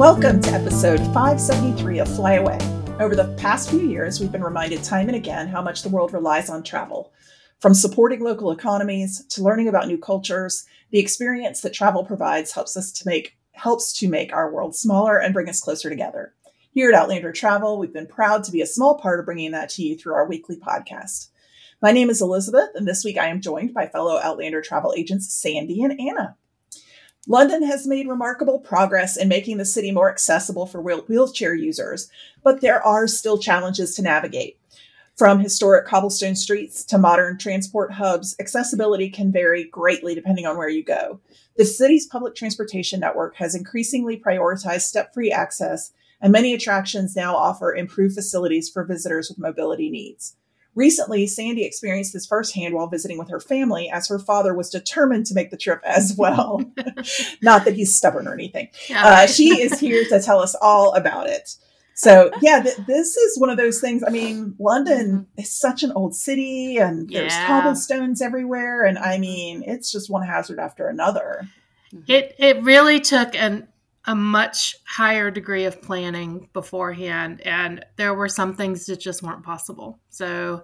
Welcome to episode 573 of Fly Away. Over the past few years, we've been reminded time and again how much the world relies on travel. From supporting local economies to learning about new cultures, the experience that travel provides helps to make our world smaller and bring us closer together. Here at Outlander Travel, we've been proud to be a small part of bringing that to you through our weekly podcast. My name is Elizabeth, and this week I am joined by fellow Outlander travel agents Sandy and Anna. London has made remarkable progress in making the city more accessible for wheelchair users, but there are still challenges to navigate. From historic cobblestone streets to modern transport hubs, accessibility can vary greatly depending on where you go. The city's public transportation network has increasingly prioritized step-free access, and many attractions now offer improved facilities for visitors with mobility needs. Recently, Sandy experienced this firsthand while visiting with her family, as her father was determined to make the trip as well. Not that he's stubborn or anything. She is here to tell us all about it. So, this is one of those things. I mean, London is such an old city, and there's cobblestones everywhere. And I mean, it's just one hazard after another. It really took a much higher degree of planning beforehand, and there were some things that just weren't possible. So,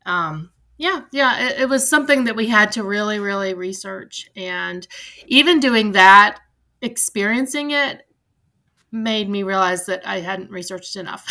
it was something that we had to really, really research. And even doing that, experiencing it made me realize that I hadn't researched enough.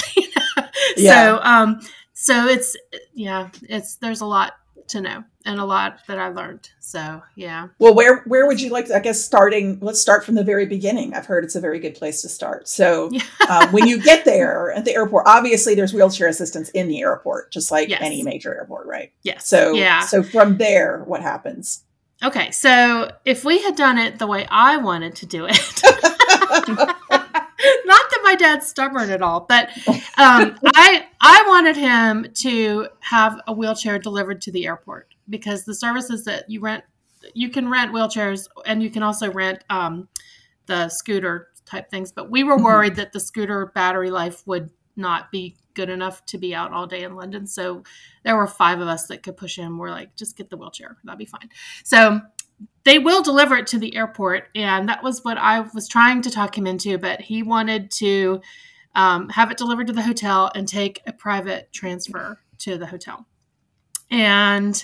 So there's a lot to know and a lot that I learned. So, yeah. Well, where would you like to, let's start from the very beginning. I've heard it's a very good place to start. So when you get there at the airport, obviously there's wheelchair assistance in the airport, just like any major airport, right? Yes. So from there, what happens? Okay. So if we had done it the way I wanted to do it, not that my dad's stubborn at all, but I wanted him to have a wheelchair delivered to the airport, because the services that you can rent wheelchairs, and you can also rent the scooter type things. But we were worried that the scooter battery life would not be good enough to be out all day in London. So there were 5 of us that could push him. We're like, just get the wheelchair. That'll be fine. So they will deliver it to the airport, and that was what I was trying to talk him into, but he wanted to have it delivered to the hotel and take a private transfer to the hotel. And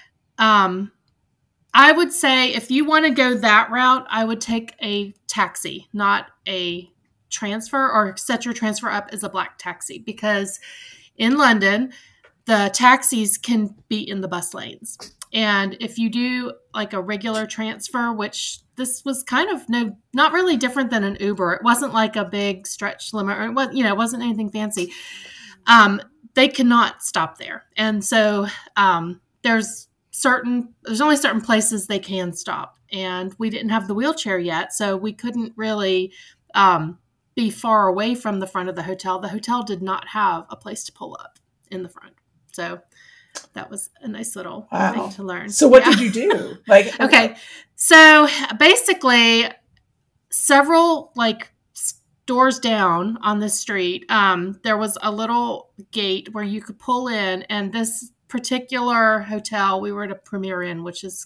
I would say if you want to go that route, I would take a taxi, not a transfer, or set your transfer up as a black taxi, because in London, the taxis can be in the bus lanes. And if you do like a regular transfer, which this was kind of not really different than an Uber. It wasn't like a big stretch limit, or it wasn't anything fancy. They cannot stop there. And so there's only certain places they can stop. And we didn't have the wheelchair yet, so we couldn't really be far away from the front of the hotel. The hotel did not have a place to pull up in the front. So that was a nice little thing to learn. So what did you do? Okay. So basically several doors down on the street, there was a little gate where you could pull in, and this particular hotel we were at a Premier Inn, which is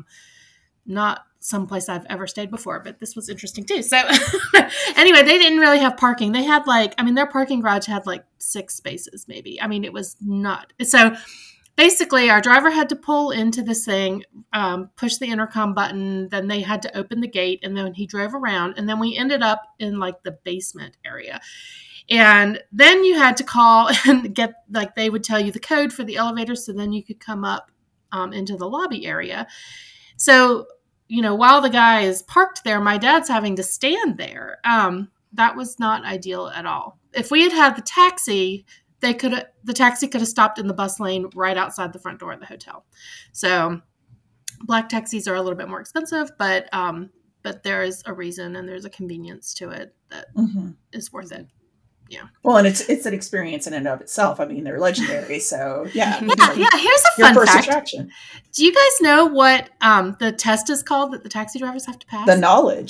not someplace I've ever stayed before, but this was interesting too. So anyway, they didn't really have parking. They had their parking garage had 6 spaces maybe. I mean, it was not. So basically, our driver had to pull into this thing, push the intercom button, then they had to open the gate, and then he drove around, and then we ended up in the basement area. And then you had to call and get, they would tell you the code for the elevator, so then you could come up into the lobby area. So, while the guy is parked there, my dad's having to stand there. That was not ideal at all. If we had had the taxi, the taxi could have stopped in the bus lane right outside the front door of the hotel. So black taxis are a little bit more expensive, but there is a reason and there's a convenience to it that is worth it. Yeah. Well, and it's an experience in and of itself. I mean, they're legendary. So yeah. Here's a fun fact. Attraction. Do you guys know what the test is called that the taxi drivers have to pass? The knowledge.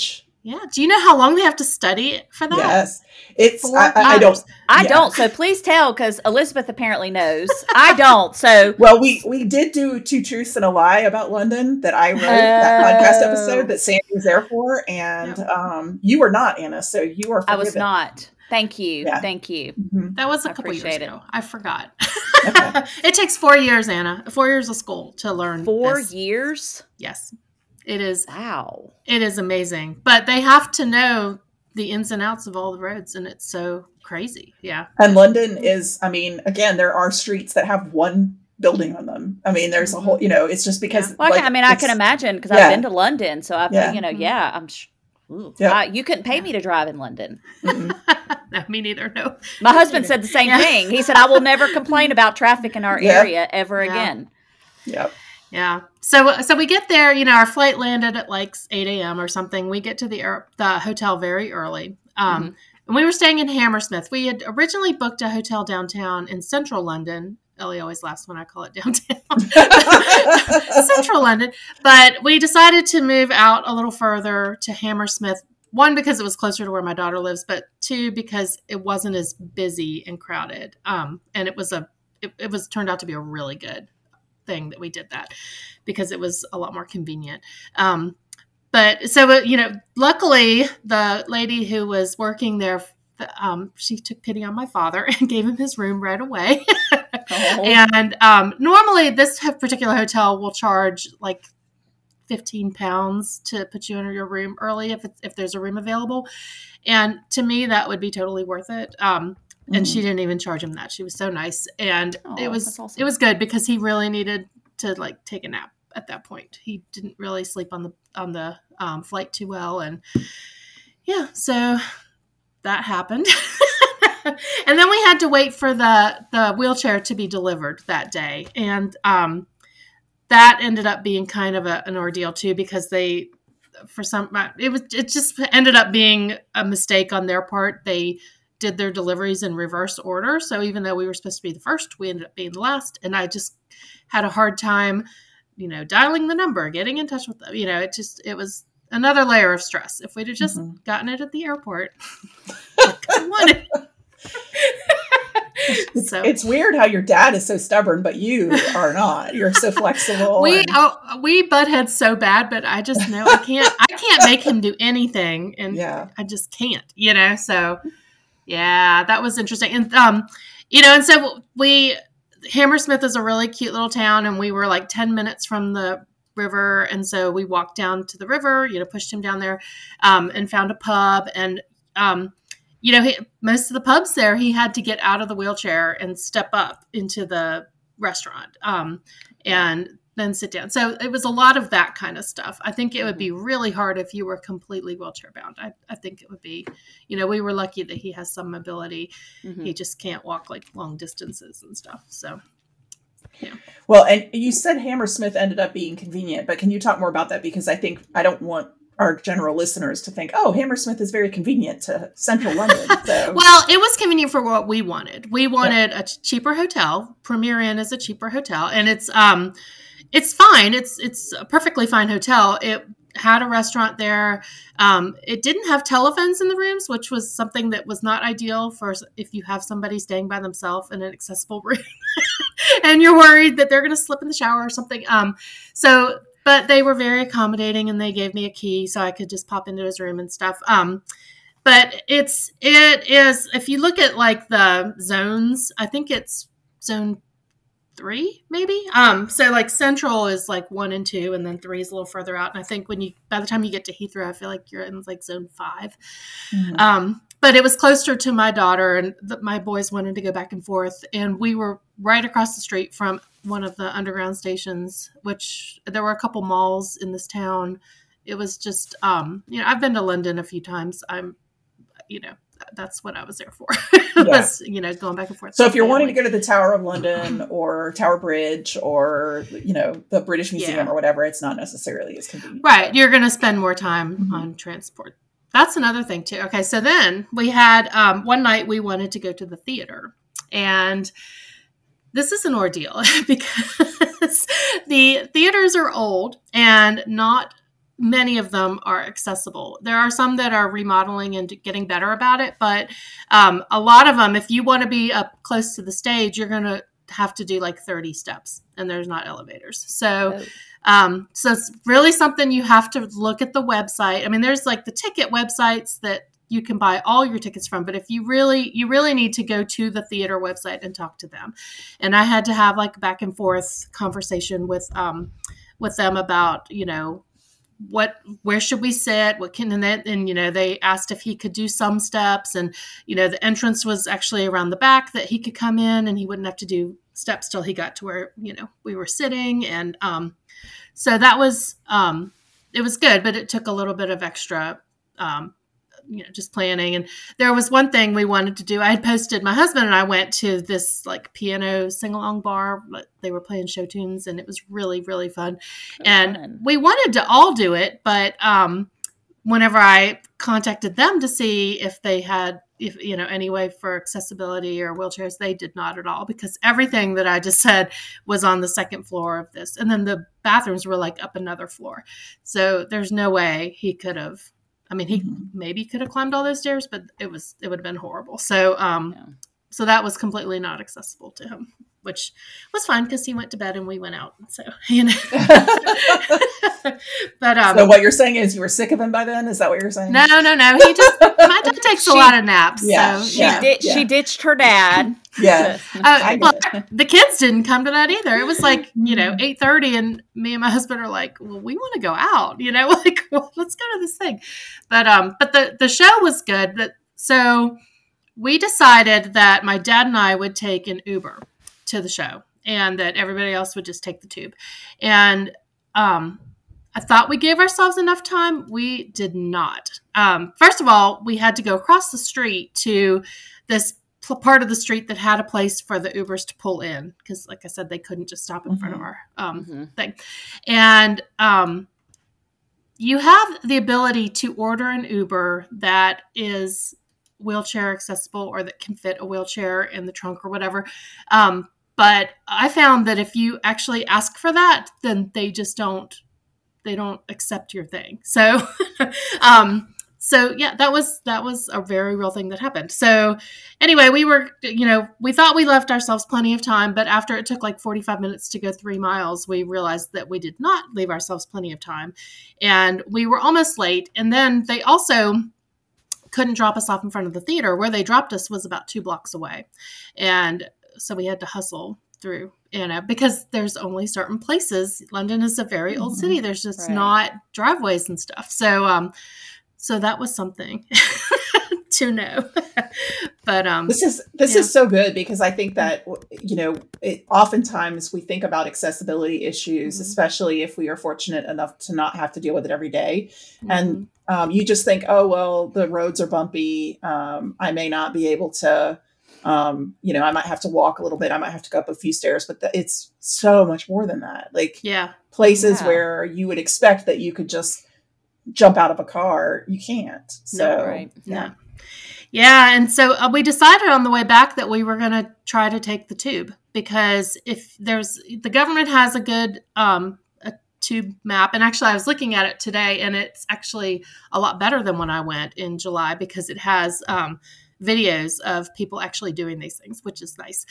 Yeah. Do you know how long they have to study for that? Yes. It's, 4 I don't, years. I yeah. don't. So please tell, because Elizabeth apparently knows. I don't. So Well, we did do 2 Truths and a Lie about London that I wrote, that podcast episode that Sandy was there for. And you were not, Anna. So you are I forgiven. was not. Thank you. Yeah. Thank you. Mhm. That was a I couple years appreciate it. ago. I forgot. Okay. It takes 4 years, Anna. 4 years of school to learn 4 this. years? Yes. It is. Wow. It is amazing. But they have to know the ins and outs of all the roads, and it's so crazy. Yeah. And London is, I mean, again, there are streets that have one building on them. I mean, there's a whole, you know, it's just because. Well, like, I can imagine, because Yeah. I've been to London. So I've, Yeah. you know, yeah, I'm Yeah. you couldn't pay me to drive in London. Mm-mm. No, me neither. No. My husband said the same Yeah. thing. He said, I will never complain about traffic in our Yeah. area ever Yeah. again. Yep. Yeah. So we get there, you know, our flight landed at like 8 a.m. or something. We get to the hotel very early. And we were staying in Hammersmith. We had originally booked a hotel downtown in central London. Ellie always laughs when I call it downtown. Central London. But we decided to move out a little further to Hammersmith. One, because it was closer to where my daughter lives, but two, because it wasn't as busy and crowded. And it was turned out to be a really good thing that we did that, because it was a lot more convenient. But so, you know, luckily the lady who was working there, she took pity on my father and gave him his room right away. And normally this particular hotel will charge like £15 to put you in your room early if there's a room available. And to me, that would be totally worth it. And she didn't even charge him that. She was so nice. And it was awesome. It was good, because he really needed to like take a nap at that point. He didn't really sleep on the flight too well. And yeah, so that happened. And then we had to wait for the wheelchair to be delivered that day. And that ended up being kind of an ordeal too, because it just ended up being a mistake on their part. They did their deliveries in reverse order. So even though we were supposed to be the first, we ended up being the last. And I just had a hard time, you know, dialing the number, getting in touch with them. You know, it was another layer of stress. If we'd have just gotten it at the airport, I couldn't want it. It's weird how your dad is so stubborn, but you are not. You're so flexible. We butt heads so bad, but I just know I can't make him do anything, and I just can't, you know. So yeah, that was interesting. And you know, and so Hammersmith is a really cute little town, and we were like 10 minutes from the river, and so we walked down to the river, you know, pushed him down there, and found a pub. And you know, most of the pubs there, he had to get out of the wheelchair and step up into the restaurant, and then sit down. So it was a lot of that kind of stuff. I think it would be really hard if you were completely wheelchair bound. I think it would be, you know, we were lucky that he has some mobility. He just can't walk like long distances and stuff. So, yeah. Well, and you said Hammersmith ended up being convenient, but can you talk more about that? Because I don't want our general listeners to think, oh, Hammersmith is very convenient to central London. So. Well, it was convenient for what we wanted. We wanted a cheaper hotel. Premier Inn is a cheaper hotel, and it's fine. It's a perfectly fine hotel. It had a restaurant there. It didn't have telephones in the rooms, which was something that was not ideal for if you have somebody staying by themselves in an accessible room and you're worried that they're going to slip in the shower or something. But they were very accommodating, and they gave me a key so I could just pop into his room and stuff. But it is, if you look at like the zones, I think it's zone 3, maybe. So like Central is like 1 and 2, and then 3 is a little further out. And I think by the time you get to Heathrow, I feel like you're in like zone 5. But it was closer to my daughter, and my boys wanted to go back and forth. And we were right across the street from one of the underground stations, which there were a couple malls in this town. It was just, you know, I've been to London a few times. You know, that's what I was there for. Was, you know, going back and forth. So if you're wanting to go to the Tower of London or Tower Bridge or, you know, the British Museum or whatever, it's not necessarily as convenient. Right. You're going to spend more time on transport. That's another thing too. Okay. So then we had, one night we wanted to go to the theater, and this is an ordeal because the theaters are old and not many of them are accessible. There are some that are remodeling and getting better about it, but a lot of them, if you want to be up close to the stage, you're going to have to do like 30 steps, and there's not elevators. So it's really something you have to look at the website. I mean, there's like the ticket websites that you can buy all your tickets from, but if you really need to go to the theater website and talk to them. And I had to have like back and forth conversation with them about, where should we sit? What can, and they asked if he could do some steps, and, the entrance was actually around the back that he could come in and he wouldn't have to do steps till he got to where, we were sitting. And, so that was, it was good, but it took a little bit of extra, just planning. And there was one thing we wanted to do. I had posted, my husband and I went to this like piano sing-along bar. They were playing show tunes, and it was really, really fun. We wanted to all do it, but whenever I contacted them to see if they had, any way for accessibility or wheelchairs, they did not at all, because everything that I just said was on the second floor of this. And then the bathrooms were like up another floor. So there's no way he could have, he maybe could have climbed all those stairs, but it would have been horrible. So, so that was completely not accessible to him, which was fine because he went to bed and we went out. So, but, so what you're saying is you were sick of him by then? Is that what you're saying? No. He just, my dad takes a lot of naps. Yeah. So, she ditched her dad. Yeah. The kids didn't come to that either. It was like, 8:30, and me and my husband are like, well, we want to go out, let's go to this thing. But the show was good. So we decided that my dad and I would take an Uber to the show, and that everybody else would just take the tube. And I thought we gave ourselves enough time. We did not. First of all, we had to go across the street to this part of the street that had a place for the Ubers to pull in, because, like I said, they couldn't just stop in front of our thing. And you have the ability to order an Uber that is wheelchair accessible, or that can fit a wheelchair in the trunk or whatever. But I found that if you actually ask for that, then they just don't accept your thing. So, so yeah, that was a very real thing that happened. So anyway, we were, we thought we left ourselves plenty of time, but after it took like 45 minutes to go 3 miles, we realized that we did not leave ourselves plenty of time, and we were almost late. And then they also couldn't drop us off in front of the theater. Where they dropped us was about 2 blocks away. And so we had to hustle through, because there's only certain places. London is a very old city. There's just not driveways and stuff. So, so that was something to know. But this is so good, because I think that oftentimes we think about accessibility issues, especially if we are fortunate enough to not have to deal with it every day, and you just think, oh well, the roads are bumpy. I may not be able to. I might have to walk a little bit. I might have to go up a few stairs, but it's so much more than that. Like places where you would expect that you could just jump out of a car, you can't. So, Yeah. And so we decided on the way back that we were going to try to take the tube, because if the government has a good, a tube map. And actually I was looking at it today, and it's actually a lot better than when I went in July, because it has, videos of people actually doing these things, which is nice.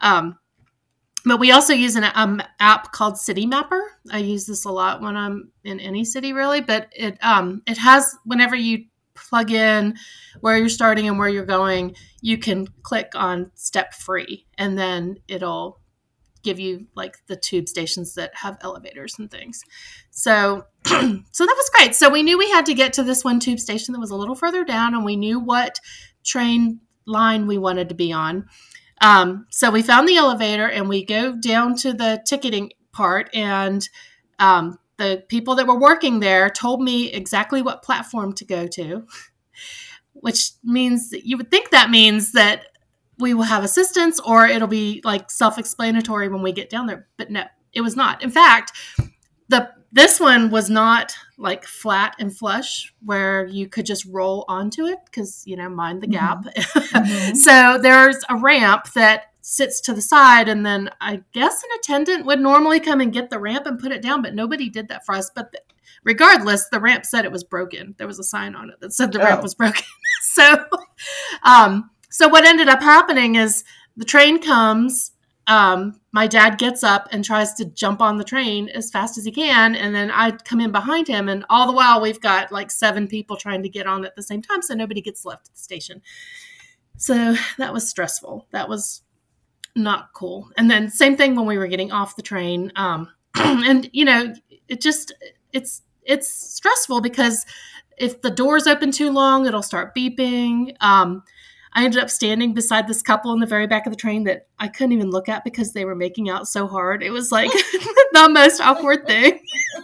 But we also use an app called City Mapper. I use this a lot when I'm in any city, really. But it has, whenever you plug in where you're starting and where you're going, you can click on step free, and then it'll give you like the tube stations that have elevators and things. So, so that was great. So we knew we had to get to this one tube station that was a little further down, and we knew what train line we wanted to be on. So we found the elevator, and we go down to the ticketing part, and the people that were working there told me exactly what platform to go to, which means that you would think that means that we will have assistance, or it'll be like self-explanatory when we get down there. But no, it was not. In fact, This one was not like flat and flush where you could just roll onto it because, mind the gap. Mm-hmm. So there's a ramp that sits to the side, and then I guess an attendant would normally come and get the ramp and put it down, but nobody did that for us. But regardless, the ramp said it was broken. There was a sign on it that said the ramp was broken. So what ended up happening is the train comes, my dad gets up and tries to jump on the train as fast as he can, and then I come in behind him, and all the while we've got like 7 people trying to get on at the same time, so nobody gets left at the station. So that was stressful. That was not cool. And then same thing when we were getting off the train. And it's stressful because if the door's open too long, it'll start beeping. I ended up standing beside this couple in the very back of the train that I couldn't even look at because they were making out so hard. It was like the most awkward thing.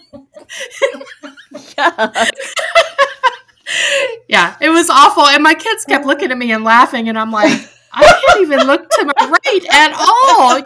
Yeah, it was awful. And my kids kept looking at me and laughing, and I'm like, I can't even look to my right at all,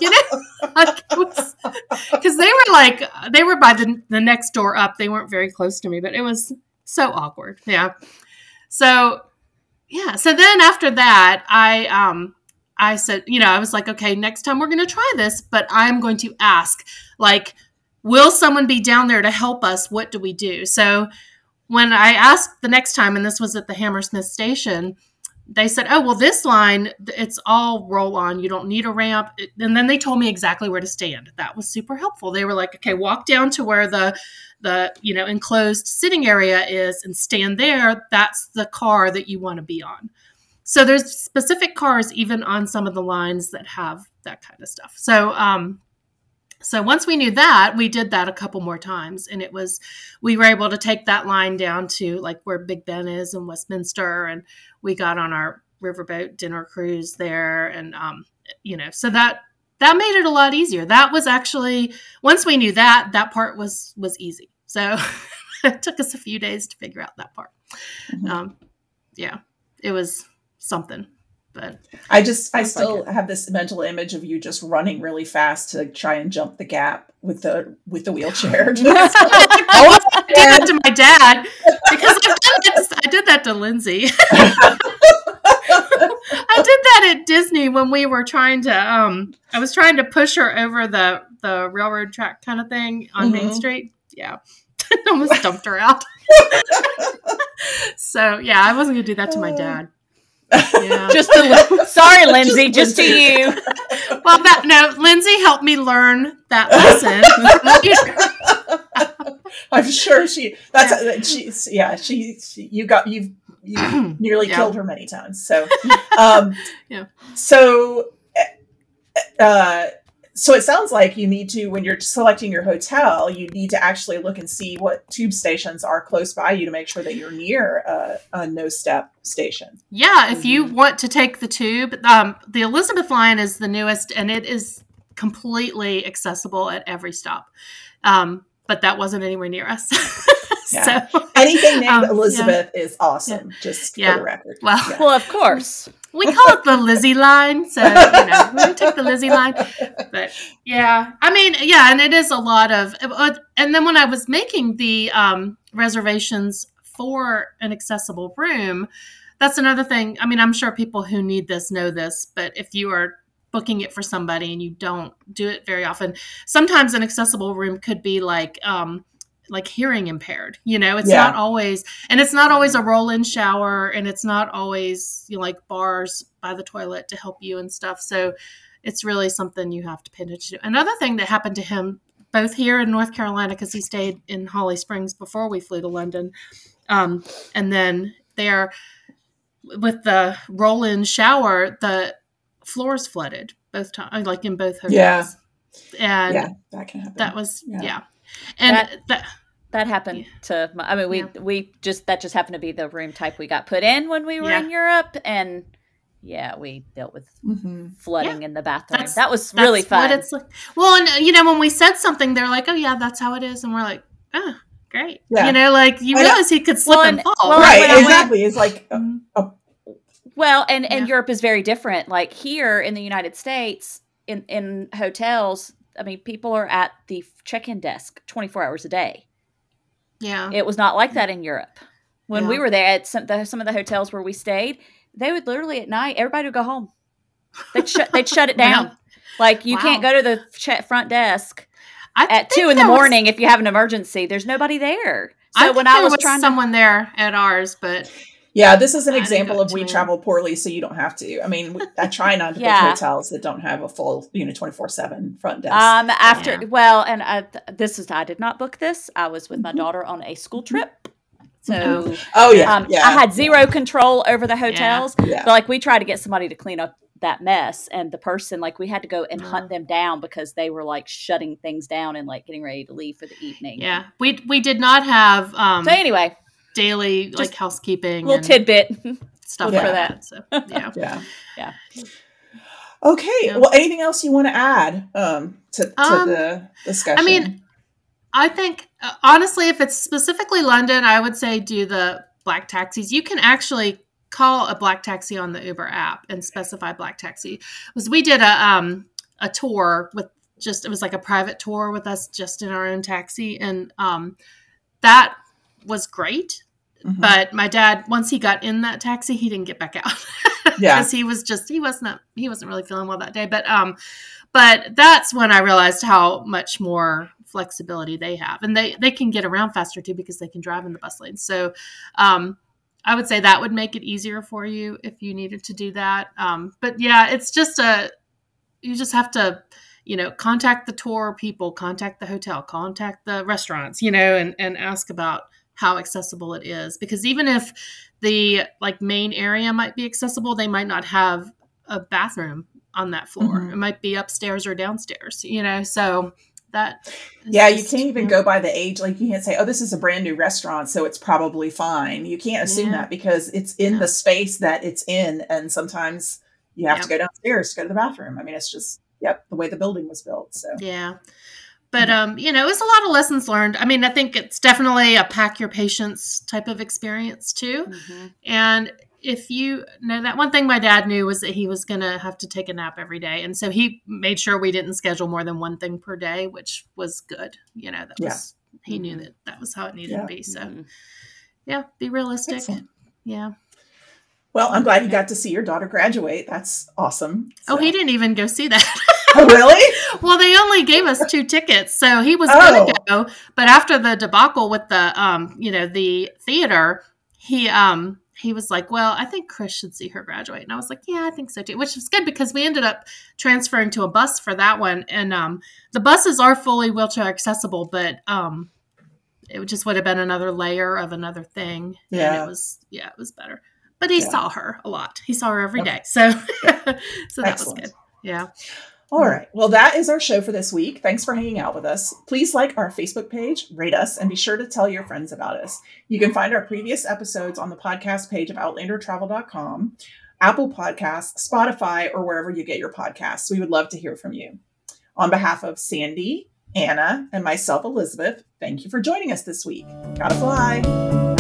because they were by the next door up. They weren't very close to me, but it was so awkward. Yeah. So then after that, I said, I was like, okay, next time we're going to try this, but I'm going to ask, like, will someone be down there to help us? What do we do? So when I asked the next time, and this was at the Hammersmith station, they said, oh, well, this line, it's all roll on. You don't need a ramp. And then they told me exactly where to stand. That was super helpful. They were like, okay, walk down to where the enclosed sitting area is and stand there. That's the car that you want to be on. So there's specific cars even on some of the lines that have that kind of stuff. So once we knew that, we did that a couple more times, and we were able to take that line down to like where Big Ben is in Westminster, and we got on our riverboat dinner cruise there, and so that made it a lot easier. That was actually, once we knew that part was easy. So it took us a few days to figure out that part. Mm-hmm. It was something. But I still have this mental image of you just running really fast to try and jump the gap with the wheelchair. I did that to my dad because I did that to Lindsay. I did that at Disney when we were trying to. I was trying to push her over the railroad track kind of thing on Main Street. Yeah, almost dumped her out. So yeah, I wasn't gonna do that to my dad. Yeah. Sorry, Lindsay, just to you. Well, Lindsay helped me learn that lesson. I'm sure you've nearly killed her many times. So, So it sounds like you need to, when you're selecting your hotel, you need to actually look and see what tube stations are close by you to make sure that you're near a no-step station. Yeah, if you want to take the tube, the Elizabeth line is the newest, and it is completely accessible at every stop. But that wasn't anywhere near us. Yeah. So, anything named Elizabeth is awesome, just for the record. Well, of course. We call it the Lizzie line, so we take the Lizzie line. But and it is a lot of. And then when I was making the reservations for an accessible room, that's another thing. I mean, I'm sure people who need this know this, but if you are booking it for somebody and you don't do it very often, sometimes an accessible room could be like hearing impaired, it's not always, and it's not always a roll-in shower, and it's not always like bars by the toilet to help you and stuff. So it's really something you have to pay attention to. Another thing that happened to him both here in North Carolina, because he stayed in Holly Springs before we flew to London. And then there with the roll-in shower, the floors flooded both times, like in both hotels. Yeah. And that can happen. That was, And that happened to, that just happened to be the room type we got put in when we were in Europe. And we dealt with flooding in the bathroom. That was really fun. It's like. Well, and when we said something, they're like, oh yeah, that's how it is. And we're like, oh, great. Yeah. You realize he could slip and fall. Well, right. Exactly. It's like, well, and Europe is very different. Like here in the United States, in hotels, I mean, people are at the check-in desk 24 hours a day. Yeah. It was not like that in Europe. When we were there at some of the hotels where we stayed, they would literally at night, everybody would go home. They'd shut it down. Wow. Like you can't go to the front desk at 2 a.m. if you have an emergency. There's nobody there. So when I was trying someone there at ours, but yeah, this is an example of we travel poorly, so you don't have to. I mean, I try not to book hotels that don't have a full, 24/7 front desk. I did not book this. I was with my daughter on a school trip. So, I had zero control over the hotels. Yeah. But like we tried to get somebody to clean up that mess, and the person, like, we had to go and hunt them down because they were like shutting things down and like getting ready to leave for the evening. Yeah, we did not have. So anyway, daily like housekeeping, little tidbit stuff for that. So yeah. Okay. Yeah. Well, anything else you want to add to the discussion? I mean, I think honestly, if it's specifically London, I would say do the black taxis. You can actually call a black taxi on the Uber app and specify black taxi. Because we did a tour with it was like a private tour with us just in our own taxi, and that was great. Mm-hmm. But my dad, once he got in that taxi, he didn't get back out because he wasn't really feeling well that day. But that's when I realized how much more flexibility they have, and they can get around faster too because they can drive in the bus lanes. So I would say that would make it easier for you if you needed to do that. But yeah, it's just you just have to, contact the tour people, contact the hotel, contact the restaurants, and ask about how accessible it is, because even if the main area might be accessible, they might not have a bathroom on that floor. Mm-hmm. It might be upstairs or downstairs, so that. You can't even go by the age. Like you can't say, oh, this is a brand new restaurant, so it's probably fine. You can't assume that because it's in the space that it's in. And sometimes you have to go downstairs to go to the bathroom. I mean, it's just, the way the building was built. So, yeah. But, it's a lot of lessons learned. I mean, I think it's definitely a pack your patience type of experience too. Mm-hmm. And if that one thing my dad knew was that he was going to have to take a nap every day. And so he made sure we didn't schedule more than one thing per day, which was good. He knew that was how it needed to be. So be realistic. Excellent. Yeah. Well, I'm glad you got to see your daughter graduate. That's awesome. So. Oh, he didn't even go see that. Oh, really? Well, they only gave us 2 tickets, so he was going to go. But after the debacle with the theater, he was like, well, I think Chris should see her graduate. And I was like, yeah, I think so too, which was good because we ended up transferring to a bus for that one. And the buses are fully wheelchair accessible, but it just would have been another layer of another thing. Yeah. And it was better. But he saw her a lot. He saw her every day. So, that was good. Yeah. All right. Well, that is our show for this week. Thanks for hanging out with us. Please like our Facebook page, rate us, and be sure to tell your friends about us. You can find our previous episodes on the podcast page of outlandertravel.com, Apple Podcasts, Spotify, or wherever you get your podcasts. We would love to hear from you. On behalf of Sandy, Anna, and myself, Elizabeth, thank you for joining us this week. Gotta fly.